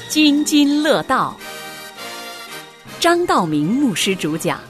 津津乐道，张道明牧师主讲。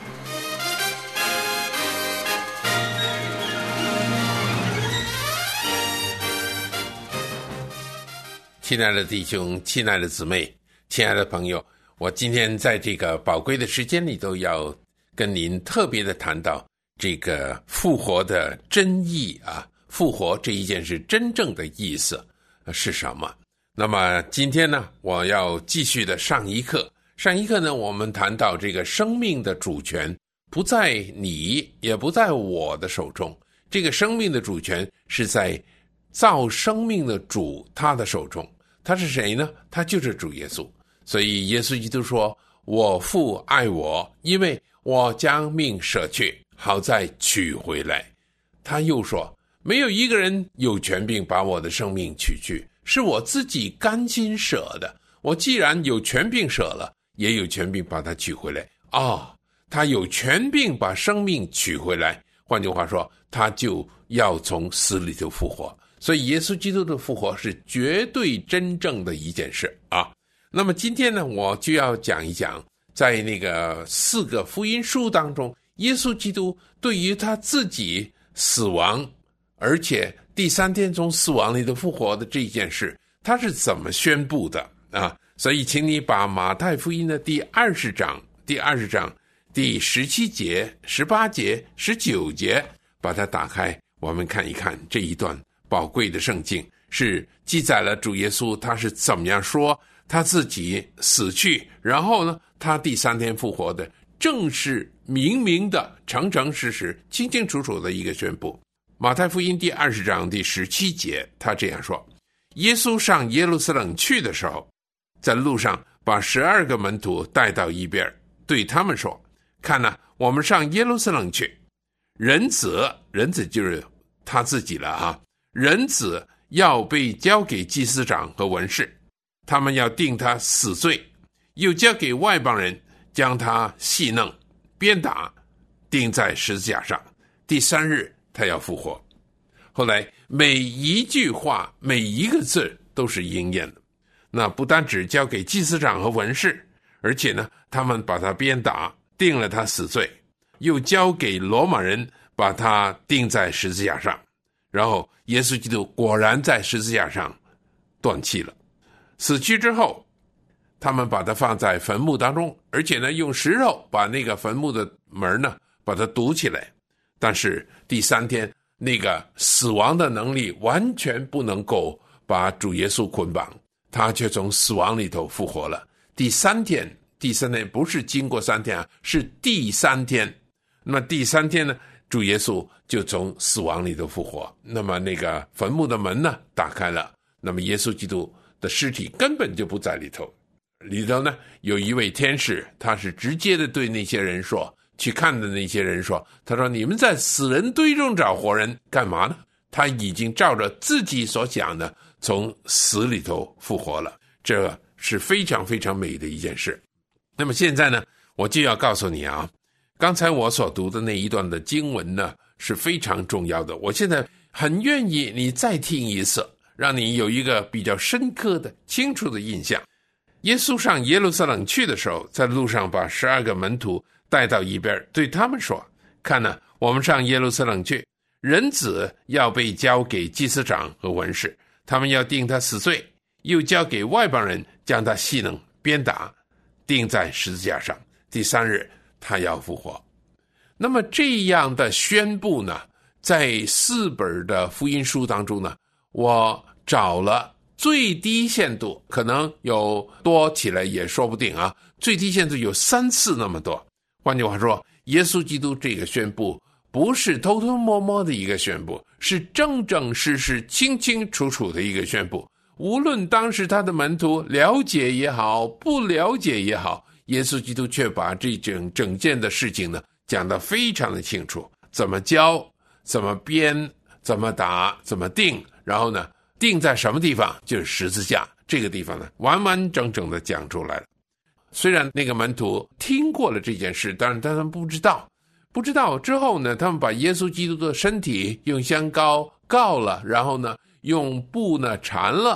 亲爱的弟兄，亲爱的姊妹，亲爱的朋友，我今天在这个宝贵的时间里都要跟您特别的谈到这个复活的真意啊，复活这一件事真正的意思是什么？那么今天呢，我要继续的上一课呢，我们谈到这个生命的主权不在你也不在我的手中，这个生命的主权是在造生命的主他的手中。他是谁呢？他就是主耶稣。所以耶稣基督说，我父爱我，因为我将命舍去，好再取回来。他又说，没有一个人有权柄把我的生命取去，是我自己甘心舍的。我既然有权柄舍了，也有权柄把它取回来。他有权柄把生命取回来，换句话说，他就要从死里头复活。所以耶稣基督的复活是绝对真正的一件事啊。那么今天呢，我就要讲一讲在那个4个福音书当中，耶稣基督对于他自己死亡而且第3天从死亡里的复活的这件事，他是怎么宣布的啊？所以请你把马太福音的第20章第17节、18节、19节把它打开，我们看一看这一段宝贵的圣经，是记载了主耶稣他是怎么样说他自己死去，然后呢他第3天复活的，正是明明的诚诚实实清清楚楚的一个宣布。马太福音第20章第17节他这样说，耶稣上耶路撒冷去的时候，在路上把12个门徒带到一边，对他们说，看哪，我们上耶路撒冷去，人子就是他自己了啊，人子要被交给祭司长和文士，他们要定他死罪，又交给外邦人将他戏弄鞭打，钉在十字架上，第3日他要复活。后来每一句话每一个字都是应验的。那不单只交给祭司长和文士，而且呢他们把他鞭打，定了他死罪，又交给罗马人把他钉在十字架上。然后耶稣基督果然在十字架上断气了。死去之后，他们把他放在坟墓当中，而且呢用石头把那个坟墓的门呢把它堵起来。但是第3天那个死亡的能力完全不能够把主耶稣捆绑，他却从死亡里头复活了。第三天不是经过3天啊，是第3天。那么第3天呢，主耶稣就从死亡里头复活，那么那个坟墓的门呢打开了，那么耶稣基督的尸体根本就不在里头。里头呢有一位天使，他是直接的对那些人说，去看的那些人说，他说，你们在死人堆中找活人干嘛呢？他已经照着自己所讲的从死里头复活了，这是非常非常美的一件事。那么现在呢，我就要告诉你啊，刚才我所读的那一段的经文呢是非常重要的，我现在很愿意你再听一次，让你有一个比较深刻的清楚的印象。耶稣上耶路撒冷去的时候，在路上把12个门徒带到一边，对他们说，看哪，我们上耶路撒冷去，人子要被交给祭司长和文士，他们要定他死罪，又交给外邦人将他戏弄鞭打，钉在十字架上，第3日他要复活。那么这样的宣布呢，在4本的福音书当中呢，我找了最低限度，可能有多起来也说不定啊，最低限度有3次那么多。换句话说，耶稣基督这个宣布不是偷偷摸摸的一个宣布，是正正式式清清楚楚的一个宣布。无论当时他的门徒了解也好，不了解也好，耶稣基督却把这整件的事情呢讲得非常的清楚，怎么教，怎么编，怎么打，怎么定，然后呢定在什么地方，就是十字架这个地方呢完完整整的讲出来了。虽然那个门徒听过了这件事，但是他们不知道之后呢，他们把耶稣基督的身体用香膏膏了，然后呢用布呢缠了，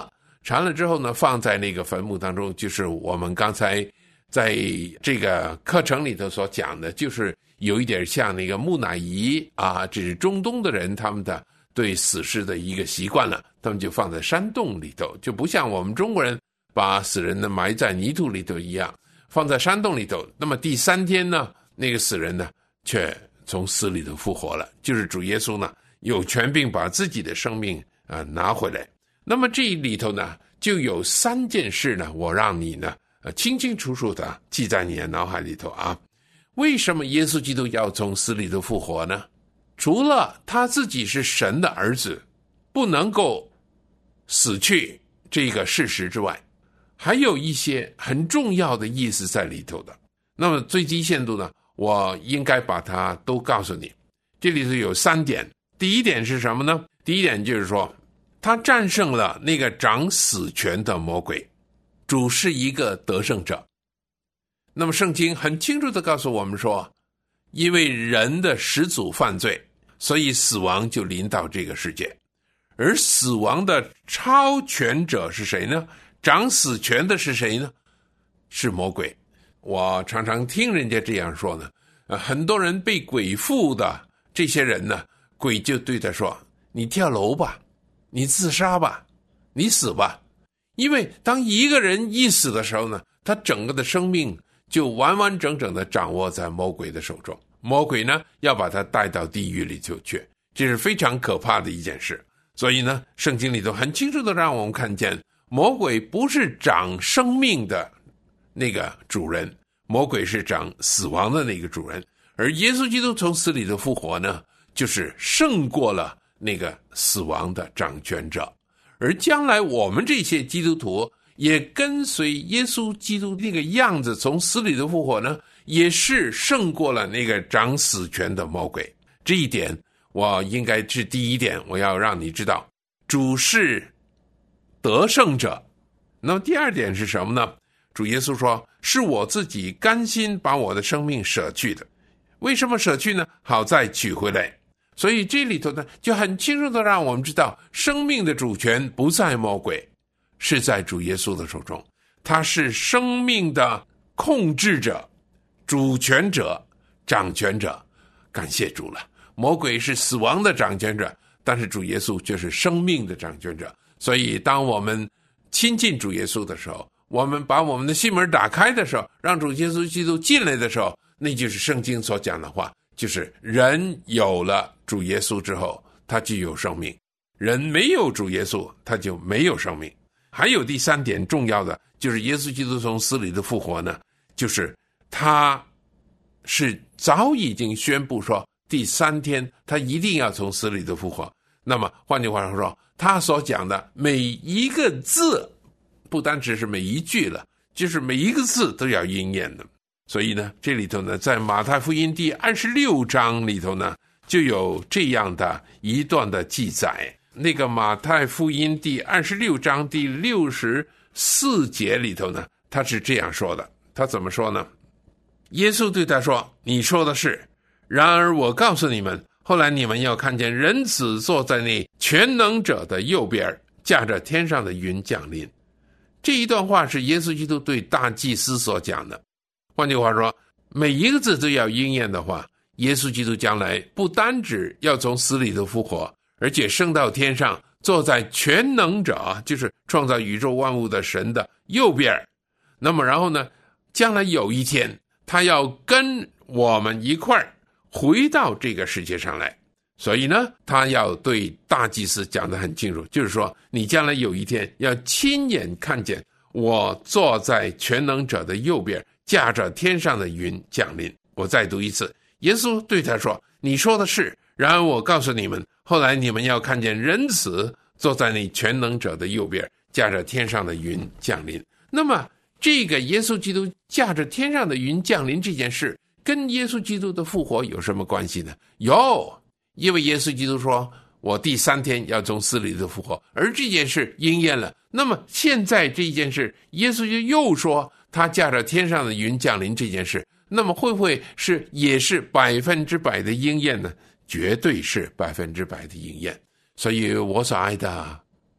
缠了之后呢，放在那个坟墓当中，就是我们刚才在这个课程里头所讲的，就是有一点像那个木乃伊啊，这是中东的人他们的对死尸的一个习惯了，他们就放在山洞里头，就不像我们中国人把死人呢埋在泥土里头一样，放在山洞里头。那么第3天呢，那个死人呢却从死里头复活了，就是主耶稣呢有权柄把自己的生命拿回来。那么这里头呢就有3件事呢，我让你呢清清楚楚的记在你的脑海里头啊。为什么耶稣基督要从死里头复活呢？除了他自己是神的儿子，不能够死去这个事实之外，还有一些很重要的意思在里头的。那么最低限度呢，我应该把它都告诉你。这里头有3点。第一点是什么呢？第一点就是说，他战胜了那个掌死权的魔鬼，主是一个得胜者。那么圣经很清楚地告诉我们说，因为人的始祖犯罪，所以死亡就临到这个世界。而死亡的超权者是谁呢？掌死权的是谁呢？是魔鬼。我常常听人家这样说呢，很多人被鬼附的这些人呢，鬼就对他说，你跳楼吧，你自杀吧，你死吧。因为当一个人一死的时候呢，他整个的生命就完完整整的掌握在魔鬼的手中，魔鬼呢要把他带到地狱里头去，这是非常可怕的一件事。所以呢，圣经里头很清楚的让我们看见，魔鬼不是掌生命的那个主人，魔鬼是掌死亡的那个主人。而耶稣基督从死里的复活呢，就是胜过了那个死亡的掌权者。而将来我们这些基督徒也跟随耶稣基督那个样子从死里的复活呢，也是胜过了那个掌死权的魔鬼。这一点我应该是第一点，我要让你知道，主是得胜者。那么第2点是什么呢？主耶稣说，是我自己甘心把我的生命舍去的。为什么舍去呢？好再取回来。所以这里头呢，就很清楚的让我们知道，生命的主权不在魔鬼，是在主耶稣的手中。他是生命的控制者、主权者、掌权者。感谢主了，魔鬼是死亡的掌权者，但是主耶稣就是生命的掌权者。所以当我们亲近主耶稣的时候，我们把我们的心门打开的时候，让主耶稣基督进来的时候，那就是圣经所讲的话，就是人有了主耶稣之后，他就有生命；人没有主耶稣，他就没有生命。还有第3点重要的，就是耶稣基督从死里的复活呢，就是他是早已经宣布说第3天他一定要从死里的复活。那么换句话说，他所讲的每一个字，不单只是每一句了，就是每一个字都要应验的。所以呢，这里头呢，在马太福音第26章里头呢，就有这样的一段的记载。那个马太福音第26章第64节里头呢，他是这样说的。他怎么说呢？耶稣对他说，你说的是，然而我告诉你们，后来你们要看见人子坐在那全能者的右边，驾着天上的云降临。这一段话是耶稣基督对大祭司所讲的。换句话说，每一个字都要应验的话，耶稣基督将来不单只要从死里头复活，而且升到天上，坐在全能者，就是创造宇宙万物的神的右边。那么然后呢，将来有一天他要跟我们一块儿回到这个世界上来。所以呢，他要对大祭司讲得很清楚，就是说你将来有一天要亲眼看见我坐在全能者的右边，驾着天上的云降临。我再读一次，耶稣对他说，你说的是，然而我告诉你们，后来你们要看见人子坐在那全能者的右边，驾着天上的云降临。那么这个耶稣基督驾着天上的云降临这件事跟耶稣基督的复活有什么关系呢？有，因为耶稣基督说我第3天要从死里的复活，而这件事应验了。那么现在这件事，耶稣就又说他驾着天上的云降临这件事，那么会不会是也是100%的应验呢？绝对是100%的应验。所以我所爱的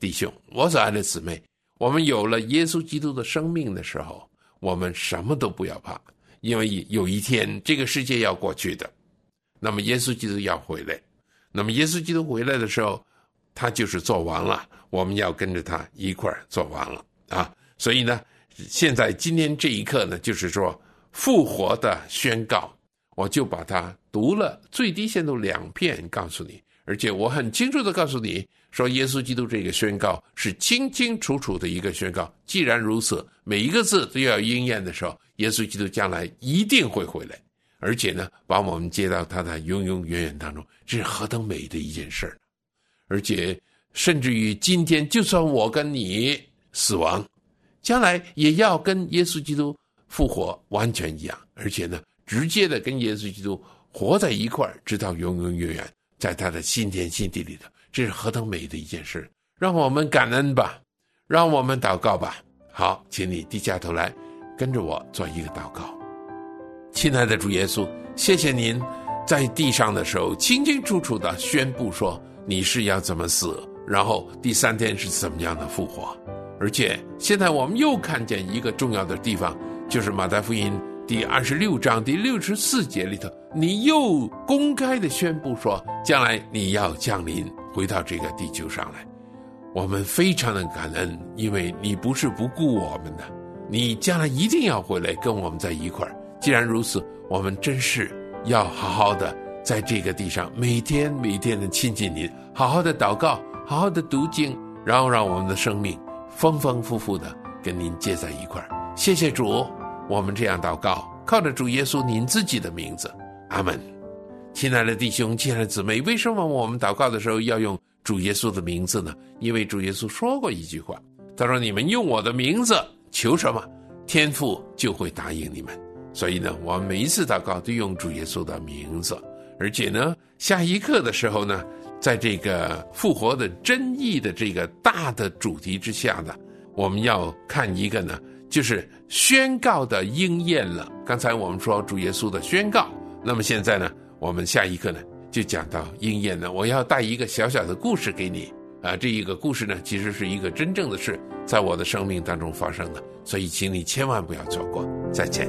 弟兄，我所爱的姊妹，我们有了耶稣基督的生命的时候，我们什么都不要怕，因为有一天这个世界要过去的，那么耶稣基督要回来，那么耶稣基督回来的时候，他就是做完了，我们要跟着他一块儿做完了啊。所以呢，现在今天这一刻呢，就是说复活的宣告，我就把它读了最低限度2遍告诉你，而且我很清楚的告诉你说，耶稣基督这个宣告是清清楚楚的一个宣告。既然如此，每一个字都要应验的时候，耶稣基督将来一定会回来，而且呢，把我们接到他的永永远远当中，这是何等美的一件事。而且甚至于今天，就算我跟你死亡，将来也要跟耶稣基督复活完全一样，而且呢，直接的跟耶稣基督活在一块儿，直到永永远远，在他的新天新地里头，这是何等美的一件事。让我们感恩吧，让我们祷告吧。好，请你低下头来，跟着我做一个祷告。亲爱的主耶稣，谢谢您在地上的时候清清楚楚的宣布说你是要怎么死，然后第3天是怎么样的复活。而且现在我们又看见一个重要的地方，就是马太福音第26章第64节里头，你又公开的宣布说将来你要降临回到这个地球上来。我们非常的感恩，因为你不是不顾我们的，你将来一定要回来跟我们在一块儿。既然如此，我们真是要好好的在这个地上每天每天的亲近你，好好的祷告，好好的读经，然后让我们的生命丰丰富富的跟您接在一块儿。谢谢主，我们这样祷告，靠着主耶稣您自己的名字，阿们。亲爱的弟兄，亲爱的姊妹，为什么我们祷告的时候要用主耶稣的名字呢？因为主耶稣说过一句话，他说你们用我的名字求什么，天父就会答应你们。所以呢，我们每一次祷告都用主耶稣的名字。而且呢，下一课的时候呢，在这个复活的真义的这个大的主题之下呢，我们要看一个呢，就是宣告的应验了。刚才我们说主耶稣的宣告，那么现在呢，我们下一课呢就讲到应验了。我要带一个小小的故事给你啊，这一个故事呢，其实是一个真正的事，在我的生命当中发生的，所以请你千万不要错过。再见。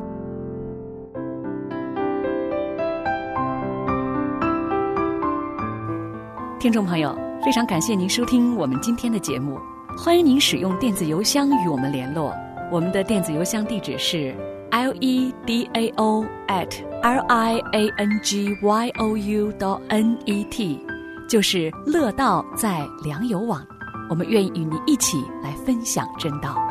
听众朋友，非常感谢您收听我们今天的节目，欢迎您使用电子邮箱与我们联络。我们的电子邮箱地址是 ledao@liangyou.net， 就是乐道在良友网。我们愿意与您一起来分享真道。